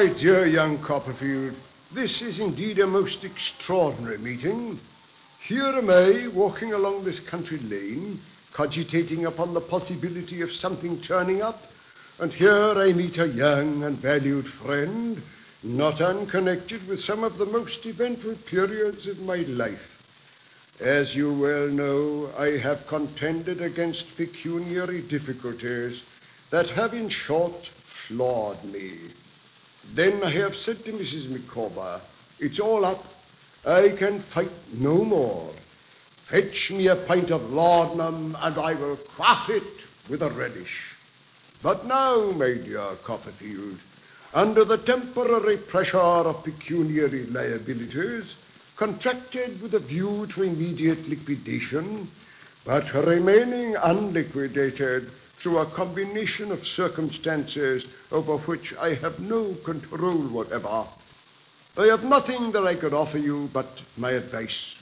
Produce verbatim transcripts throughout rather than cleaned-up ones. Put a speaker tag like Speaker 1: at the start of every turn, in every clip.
Speaker 1: My dear young Copperfield, this is indeed a most extraordinary meeting. Here am I, walking along this country lane, cogitating upon the possibility of something turning up, and here I meet a young and valued friend, not unconnected with some of the most eventful periods of my life. As you well know, I have contended against pecuniary difficulties that have, in short, floored me. Then I have said to Missus Micawber, it's all up. I can fight no more. Fetch me a pint of laudanum, and I will quaff it with a relish. But now, my dear Copperfield, under the temporary pressure of pecuniary liabilities, contracted with a view to immediate liquidation, but remaining unliquidated through a combination of circumstances over which I have no control whatever, I have nothing that I could offer you but my advice.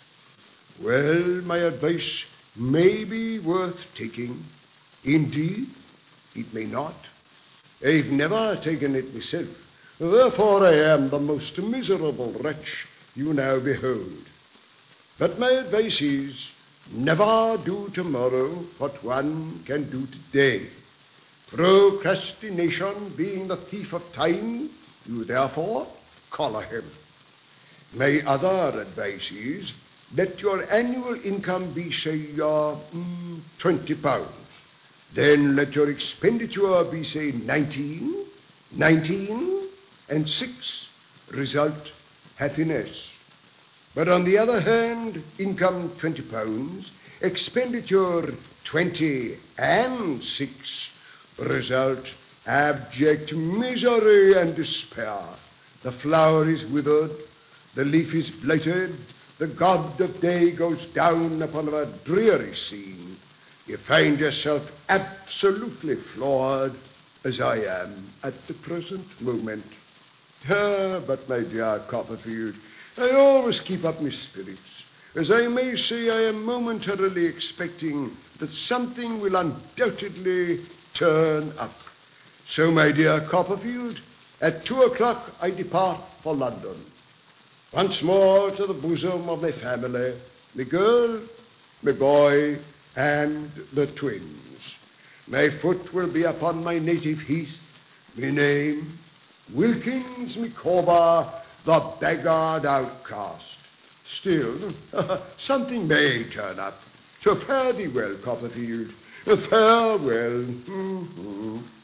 Speaker 1: Well, my advice may be worth taking. Indeed, it may not. I've never taken it myself. Therefore I am the most miserable wretch you now behold. But my advice is, never do tomorrow what one can do today. Procrastination being the thief of time, you therefore collar him. My other advice is, let your annual income be, say, uh, mm, twenty pounds. Then let your expenditure be, say, nineteen, nineteen, and six. Result, happiness. But on the other hand, income twenty pounds, expenditure twenty and six. Result, abject misery and despair. The flower is withered, the leaf is blighted, the god of day goes down upon a dreary scene. You find yourself absolutely floored, as I am at the present moment. Ah, but my dear Copperfield, I always keep up my spirits, as I may say I am momentarily expecting that something will undoubtedly turn up. So, my dear Copperfield, at two o'clock I depart for London. Once more to the bosom of my family, my girl, my boy, and the twins. My foot will be upon my native heath, my name, Wilkins Micawber, the beggared outcast. Still, something may turn up. So fare thee well, Copperfield. Farewell.